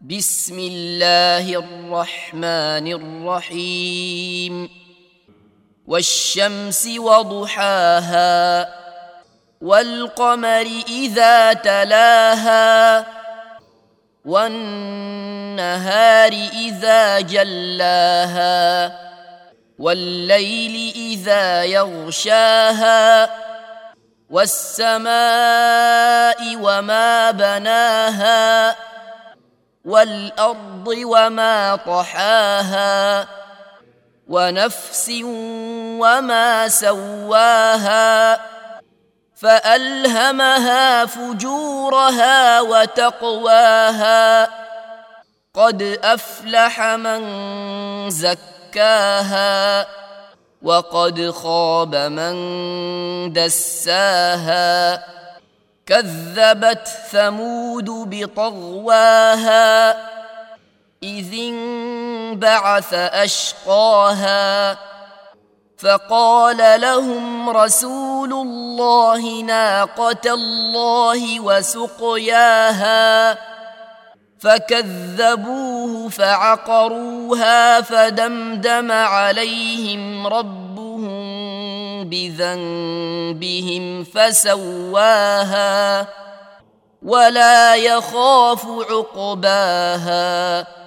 بسم الله الرحمن الرحيم والشمس وضحاها والقمر إذا تلاها والنهار إذا جلاها والليل إذا يغشاها والسماء وما بناها والأرض وما طحاها ونفس وما سواها فألهمها فجورها وتقواها قد أفلح من زكاها وقد خاب من دساها كذبت ثمود بطغواها إذ انبعث أشقاها فقال لهم رسول الله ناقة الله وسقياها فكذبوه فعقروها فدمدم عليهم ربهم بذنبهم فسواها ولا يخاف عقباها